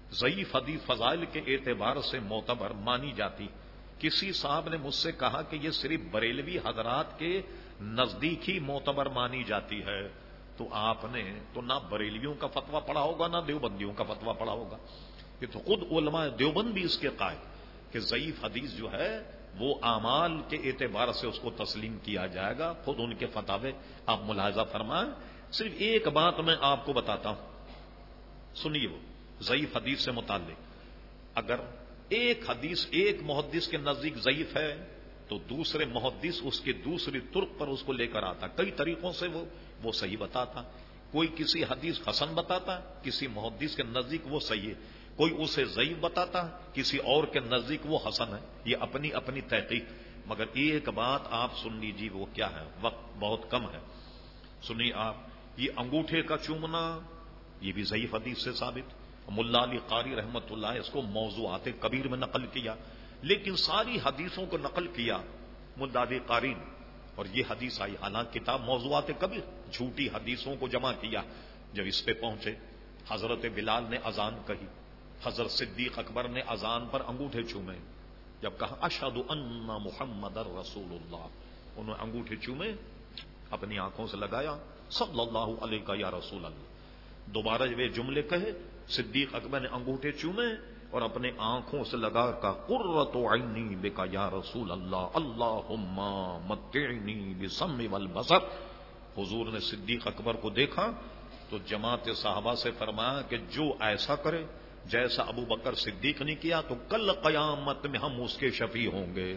ضعیف حدیث فضائل کے اعتبار سے معتبر مانی جاتی. کسی صاحب نے مجھ سے کہا کہ یہ صرف بریلوی حضرات کے نزدیک ہی معتبر مانی جاتی ہے. تو آپ نے تو نہ بریلویوں کا فتویٰ پڑھا ہوگا نہ دیوبندیوں کا فتویٰ پڑھا ہوگا. یہ تو خود علماء دیوبند بھی اس کے قائل کہ ضعیف حدیث جو ہے وہ اعمال کے اعتبار سے اس کو تسلیم کیا جائے گا. خود ان کے فتاوے آپ ملاحظہ فرمائیں. صرف ایک بات میں آپ کو بتاتا ہوں, سنیے. وہ ضعیف حدیث سے متعلق اگر ایک حدیث ایک محدث کے نزدیک ضعیف ہے تو دوسرے محدث اس کے دوسری طرق پر اس کو لے کر آتا. کئی طریقوں سے وہ صحیح بتاتا. کوئی کسی حدیث حسن بتاتا, کسی محدث کے نزدیک وہ صحیح ہے. کوئی اسے ضعیف بتاتا, کسی اور کے نزدیک وہ حسن ہے. یہ اپنی اپنی تحقیق. مگر ایک بات آپ سن لیجیے, وہ کیا ہے, وقت بہت کم ہے. سنیے آپ, یہ انگوٹھے کا چومنا یہ بھی ضعیف حدیث سے ثابت. ملا علی قاری رحمت اللہ اس کو موضوعات کبیر میں نقل کیا, لیکن ساری حدیثوں کو نقل کیا ملا علی قاری نے, اور یہ حدیث آئی. حالانکہ کتاب موضوعات کبیر, جھوٹی حدیثوں کو جمع کیا. جب اس پہ پہنچے, حضرت بلال نے اذان کہی, حضرت صدیق اکبر نے اذان پر انگوٹھے چومے. جب کہا اشہد ان محمد رسول اللہ, انہوں نے انگوٹھے چومے, اپنی آنکھوں سے لگایا صلی اللہ علیہ یا رسول اللہ. دوبارہ جب یہ جملے کہے, صدیق اکبر نے انگوٹھے چومے اور اپنے آنکھوں سے لگا کہا قرۃ عینی بک یا رسول اللہ, اللہم متعنی بالسمع والبصر. حضور نے صدیق اکبر کو دیکھا تو جماعت صحابہ سے فرمایا کہ جو ایسا کرے جیسا ابو بکر صدیق نے کیا تو کل قیامت میں ہم اس کے شفیع ہوں گے.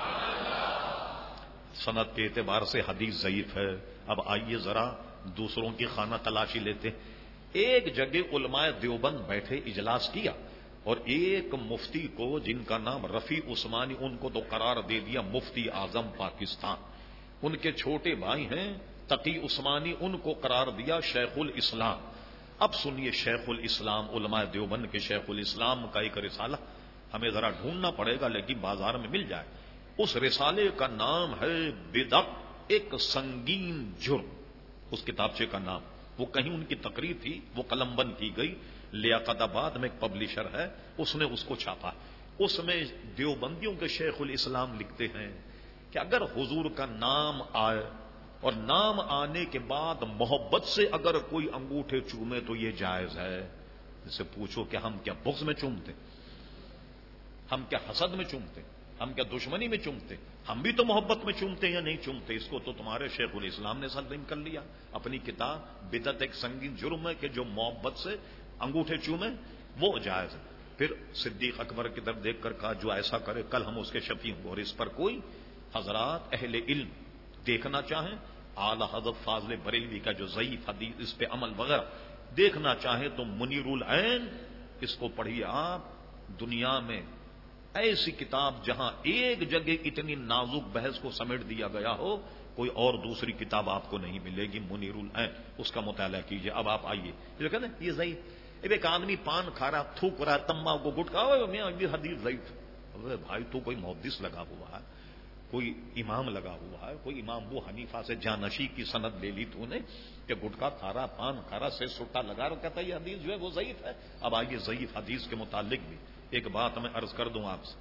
سند کے اعتبار سے حدیث ضعیف ہے. اب آئیے ذرا دوسروں کی خانہ تلاشی لیتے. ایک جگہ علماء دیوبند بیٹھے, اجلاس کیا, اور ایک مفتی کو جن کا نام رفیع عثمانی, ان کو تو قرار دے دیا مفتی اعظم پاکستان. ان کے چھوٹے بھائی ہیں تقی عثمانی, ان کو قرار دیا شیخ الاسلام. اب سنیے, شیخ الاسلام, علماء دیوبند کے شیخ الاسلام کا ایک رسالہ ہمیں ذرا ڈھونڈنا پڑے گا لیکن بازار میں مل جائے. اس رسالے کا نام ہے بدع ایک سنگین جرم. اس کتابچے کا نام, وہ کہیں ان کی تقریر تھی, وہ قلم بند کی گئی. لیاقت آباد میں ایک پبلشر ہے, اس نے اس کو چھاپا. اس میں دیوبندیوں کے شیخ الاسلام لکھتے ہیں کہ اگر حضور کا نام آئے اور نام آنے کے بعد محبت سے اگر کوئی انگوٹھے چومے تو یہ جائز ہے. جسے پوچھو کہ ہم کیا بغض میں چومتے, ہم کیا حسد میں چومتے, ہم کیا دشمنی میں چومتے, ہم بھی تو محبت میں چومتے یا نہیں چومتے. اس کو تو تمہارے شیخ الاسلام نے سلم کر لیا اپنی کتاب بدعت ایک سنگین جرم ہے کہ جو محبت سے انگوٹھے چومے وہ جائز ہے. پھر صدیق اکبر کی طرف دیکھ کر کہا جو ایسا کرے کل ہم اس کے شفیع ہوں. اور اس پر کوئی حضرات اہل علم دیکھنا چاہیں, اعلی حضرت فاضل بریلوی کا جو ضعیف حدیث اس پہ عمل وغیرہ دیکھنا چاہیں تو منیر العین اس کو پڑھیے آپ. دنیا میں ایسی کتاب جہاں ایک جگہ اتنی نازک بحث کو سمیٹ دیا گیا ہو, کوئی اور دوسری کتاب آپ کو نہیں ملے گی. منیر العین, اس کا مطالعہ کیجئے. اب آپ آئیے, جو کہتے ہیں یہ ضعیف, ایک آدمی پان کھا رہا, تھوک رہا, تمباکو کو گٹکا, یہ حدیث ضعیف. بھائی تو کوئی محدث لگا ہوا ہے, کوئی امام لگا ہوا ہے, کوئی امام ابو حنیفہ سے جانشی کی سند لے لی تو نے کہ گٹکا کھا رہا, پان کھا رہا, سے سٹا لگا رہا, کہتا ہے یہ حدیث جو ہے وہ ضعیف ہے. اب آئیے ضعیف حدیث کے متعلق بھی ایک بات میں عرض کر دوں آپ سے.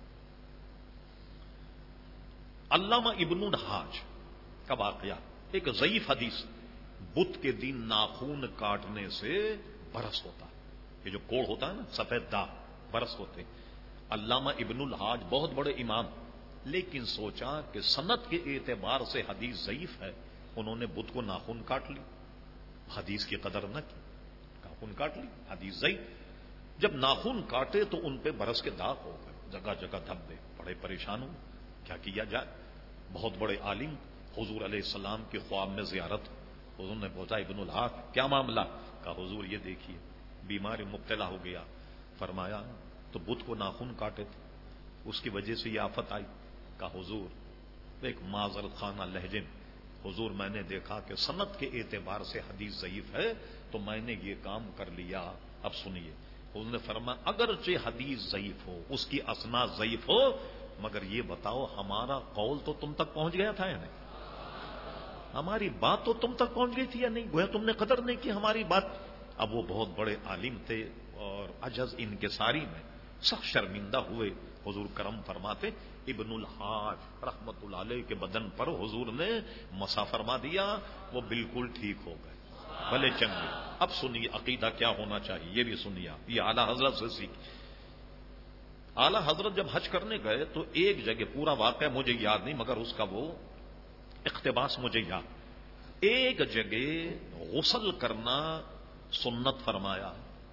علامہ ابن الحاج کا واقعہ, ایک ضعیف حدیث, بت کے دن ناخون کاٹنے سے برس ہوتا. یہ جو کوڑ ہوتا ہے نا, سفید داغ, برس ہوتے. علامہ ابن الحاج بہت بڑے امام, لیکن سوچا کہ سند کے اعتبار سے حدیث ضعیف ہے, انہوں نے بت کو ناخون کاٹ لی, حدیث کی قدر نہ کی, ناخون کاٹ لی, حدیث ضعیف. جب ناخون کاٹے تو ان پہ برس کے داغ ہو گئے, جگہ جگہ دھبے, بڑے پریشان ہو. کیا کیا جائے؟ بہت بڑے عالم, حضور علیہ السلام کے خواب میں زیارت. حضور نے پوچھا ابن الحاج کیا معاملہ؟ کہا حضور یہ دیکھیے بیماری مبتلا ہو گیا. فرمایا تو بت کو ناخون کاٹے تھے, اس کی وجہ سے یہ آفت آئی. کہا حضور ایک معذرت خانہ لہجے میں, حضور میں نے دیکھا کہ سند کے اعتبار سے حدیث ضعیف ہے تو میں نے یہ کام کر لیا. اب سنیے, حضور نے فرمایا اگرچہ حدیث ضعیف ہو, اس کی اسناد ضعیف ہو, مگر یہ بتاؤ ہمارا قول تو تم تک پہنچ گیا تھا یا نہیں؟ ہماری بات تو تم تک پہنچ گئی تھی یا نہیں؟ گویا تم نے قدر نہیں کی ہماری بات. اب وہ بہت بڑے عالم تھے اور اور عجز انکساری میں سخت شرمندہ ہوئے. حضور کرم فرماتے ابن الحاج رحمت اللہ علیہ کے بدن پر حضور نے مسا فرما دیا, وہ بالکل ٹھیک ہو گئے, بھلے چنگے. اب سنیے عقیدہ کیا ہونا چاہیے, یہ بھی سنیے. یہ اعلی حضرت سے سیکھ. اعلی حضرت جب حج کرنے گئے تو ایک جگہ, پورا واقعہ مجھے یاد نہیں مگر اس کا وہ اقتباس مجھے یاد, ایک جگہ غسل کرنا سنت فرمایا,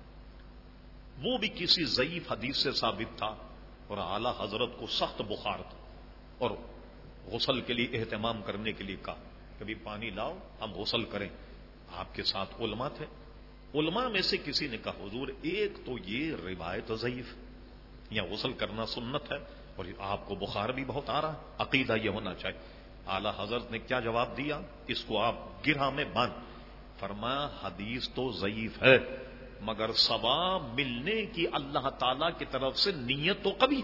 وہ بھی کسی ضعیف حدیث سے ثابت تھا, اور اعلی حضرت کو سخت بخار تھا, اور غسل کے لیے اہتمام کرنے کے لیے کہا, کبھی پانی لاؤ ہم غسل کریں. آپ کے ساتھ علماء تھے, علماء میں سے کسی نے کہا حضور ایک تو یہ روایت ضعیف, یا غسل کرنا سنت ہے, اور آپ کو بخار بھی بہت آ رہا, عقیدہ یہ ہونا چاہیے. اعلی حضرت نے کیا جواب دیا, اس کو آپ گرہ میں باندھ. فرمایا حدیث تو ضعیف ہے مگر ثواب ملنے کی اللہ تعالی کی طرف سے نیت تو قوی,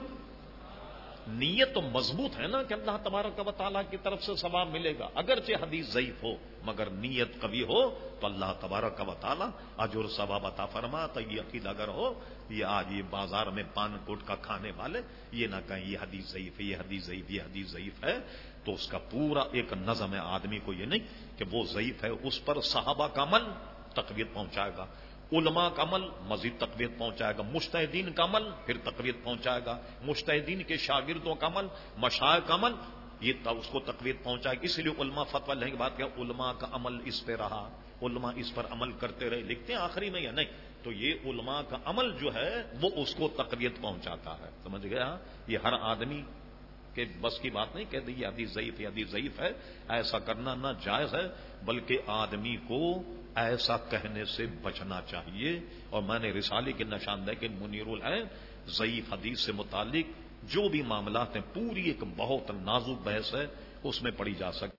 نیت تو مضبوط ہے نا کہ اللہ تبارک و تعالیٰ کی طرف سے ثواب ملے گا. اگرچہ حدیث ضعیف ہو مگر نیت قوی ہو تو اللہ تبارک و تعالیٰ اجر ثواب عطا فرما. تو یہ عقیدہ اگر ہو, یہ آج یہ بازار میں پان کوٹ کا کھانے والے یہ نہ کہیں یہ حدیث ضعیف ہے, یہ حدیث ضعیف, یہ حدیث ضعیف ہے, تو اس کا پورا ایک نظم ہے. آدمی کو یہ نہیں کہ وہ ضعیف ہے, اس پر صحابہ کا عمل تقویت پہنچائے گا, علماء کا عمل مزید تقویت پہنچائے گا, مجتہدین کا عمل پھر تقویت پہنچائے گا, مجتہدین کے شاگردوں کا عمل, مشائخ کا عمل یہ اس کو تقویت پہنچائے گا. اس لیے علماء فتویٰ لینے کی بات کیا, علماء کا عمل اس پہ رہا, علماء اس پر عمل کرتے رہے, لکھتے ہیں آخری میں یا نہیں, تو یہ علماء کا عمل جو ہے وہ اس کو تقویت پہنچاتا ہے. سمجھ گیا؟ یہ ہر آدمی کہ بس کی بات نہیں کہہ دی یہ حدیث ضعیف ہے, حدیث ضعیف ہے, ایسا کرنا نہ جائز ہے, بلکہ آدمی کو ایسا کہنے سے بچنا چاہیے. اور میں نے رسالے کی نشاندہی کہ منیر العین ضعیف حدیث سے متعلق جو بھی معاملات ہیں پوری ایک بہت نازک بحث ہے, اس میں پڑھی جا سکتی.